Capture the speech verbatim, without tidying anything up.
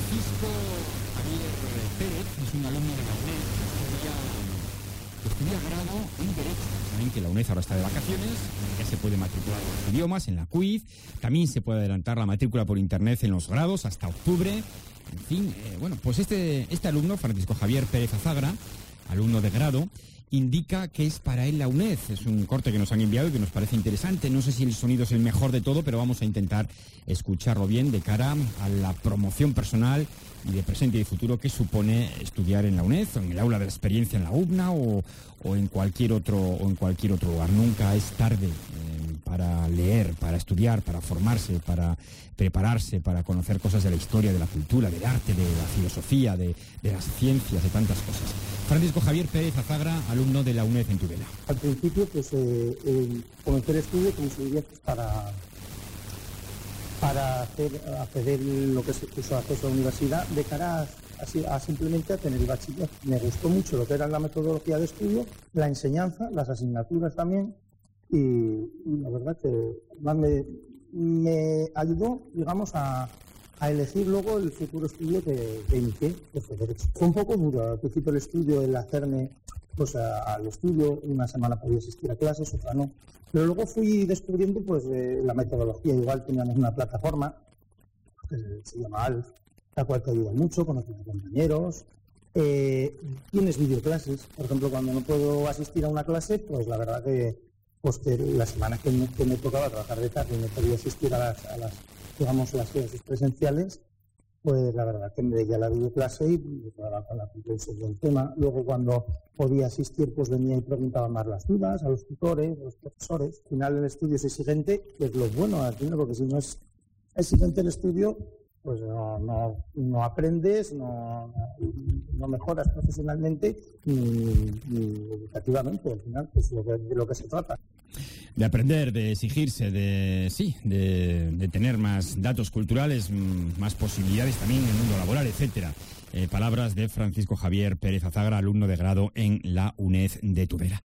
Francisco Javier Pérez es un alumno de la UNED que estudia, estudia grado en Derecho. Saben que la UNED ahora está de vacaciones, ya se puede matricular en los idiomas, en la C U I Z, también se puede adelantar la matrícula por internet en los grados hasta octubre. En fin, eh, bueno, pues este, este alumno, Francisco Javier Pérez Azagra, alumno de grado, indica que es para él la UNED. Es un corte que nos han enviado y que nos parece interesante. No sé si el sonido es el mejor de todo, pero vamos a intentar escucharlo bien de cara a la promoción personal y de presente y de futuro que supone estudiar en la UNED, o en el aula de la experiencia en la U B N A o, o en cualquier otro o en cualquier otro lugar. Nunca es tarde eh, para leer, para estudiar, para formarse, para prepararse, para conocer cosas de la historia, de la cultura, del arte, de la filosofía, de, de las ciencias, de tantas cosas. Francisco Javier Pérez Azagra, alumno de la UNED en Tudela. Al principio, pues, eh, eh, comencé el estudio como se diría, pues, para, para hacer, acceder lo que se puso acceso a la universidad de cara a, a simplemente a tener el bachiller. Me gustó mucho lo que era la metodología de estudio, la enseñanza, las asignaturas también, y, y la verdad que más me, me ayudó, digamos, a... a elegir luego el futuro estudio que, que inicié, que fue Derecho. Fue un poco duro al principio el estudio, el hacerme pues, a, al estudio, una semana podía asistir a clases, otra no. Pero luego fui descubriendo pues eh, la metodología. Igual teníamos una plataforma que se llama A L F, la cual te ayuda mucho, conocer a compañeros. Eh, tienes videoclases, por ejemplo, cuando no puedo asistir a una clase, pues la verdad que, pues, que la semana que me, que me tocaba trabajar de tarde y no podía asistir a las, a las digamos, las clases presenciales, pues la verdad que me veía la videoclase y me quedaba con la comprensión del tema. Luego, cuando podía asistir, pues venía y preguntaba más las dudas a los tutores, a los profesores. Al final, el estudio es exigente, que es lo bueno, al final, porque si no es exigente el estudio, pues no, no, no aprendes, no, no mejoras profesionalmente ni, ni educativamente. Al final, pues lo que, de lo que se trata. De aprender, de exigirse, de sí, de, de tener más datos culturales, más posibilidades también en el mundo laboral, etcétera. Eh, palabras de Francisco Javier Pérez Azagra, alumno de grado en la UNED de Tudela.